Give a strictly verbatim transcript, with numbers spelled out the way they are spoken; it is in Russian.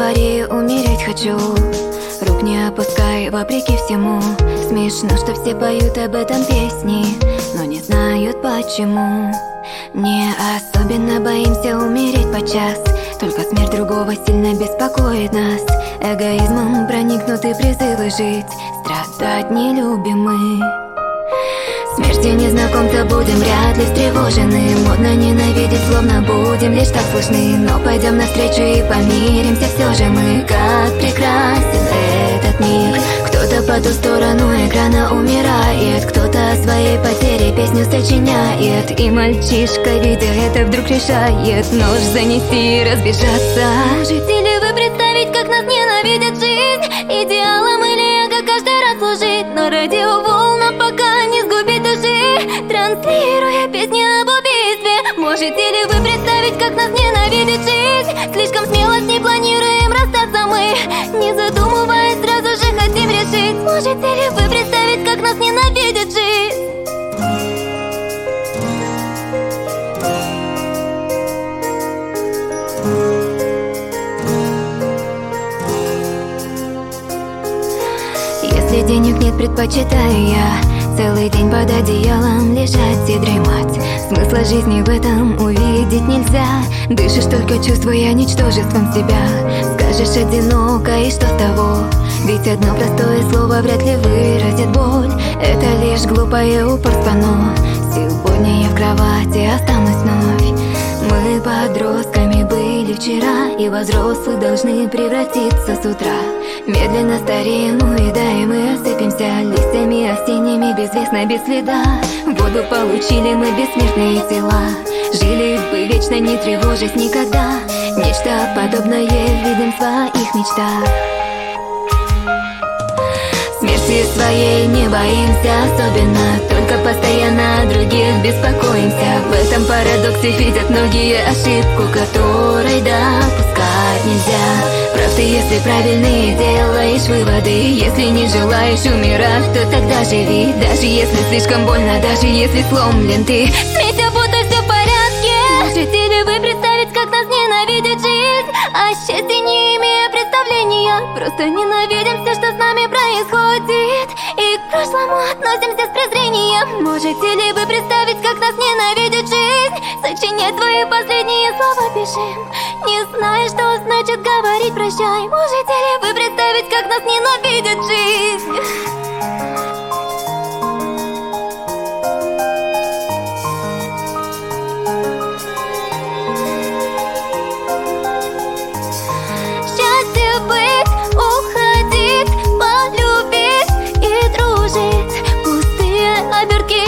говори, умереть хочу. Рук не опускай, вопреки всему. Смешно, что все поют об этом песни, но не знают почему. Не особенно боимся умереть подчас, только смерть другого сильно беспокоит нас. Эгоизмом проникнуты призывы жить, страдать не любим мы. Смертью незнакомца будем вряд ли встревожены. Модно ненавидеть, словно будем лишь так слышны. Но пойдем навстречу и помиримся все же мы. Как прекрасен этот мир. Кто-то по ту сторону экрана умирает, кто-то о своей потере песню сочиняет. И мальчишка, видя это, вдруг решает нож занести и разбежаться. Можете ли вы представить, как нас ненавидит жизнь? Идеалом или эго каждый раз служит, но радиоволна пока не сгубит души, транслируя песни об убийстве. Можете ли вы представить, как нас ненавидит жизнь? Слишком смело с ней планируем расстаться мы, не задумываясь, сразу же хотим решить. Можете ли вы представить, как нас ненавидит жизнь? Если денег нет, предпочитаю я целый день под одеялом лежать и дремать. Смысла жизни в этом увидеть нельзя. Дышишь, только чувствуя ничтожеством себя. Скажешь одиноко, и что с того? Ведь одно простое слово вряд ли выразит боль. Это лишь глупое упорство, но сегодня я в кровати останусь вновь. Мы подростками были вчера, и во взрослых должны превратиться с утра. Медленно стареем, уедаем и осыпемся листьями осенними, безвестно, без следа. Воду получили мы, бессмертные тела. Жили бы вечно, не тревожась никогда. Нечто подобное видим в своих мечтах. Смерти своей не боимся особенно, только постоянно о других беспокоимся. В этом парадоксе видят многие ошибку, которой допускать нельзя. Прав ты, если правильные делаешь выводы. Если не желаешь умирать, то тогда живи. Даже если слишком больно, даже если сломлен ты. Смейся, будто все в порядке. Можете ли вы представить, как нас ненавидит жизнь? О счастье не имея представления, просто ненавидим все, что с нами происходит, и к прошлому относимся с презрением. Можете ли вы представить, как нас ненавидит жизнь? Сочинять твои последние слова пишем, не зная, что значит говорить прощай. Можете ли вы представить, как нас ненавидит жизнь? Обертки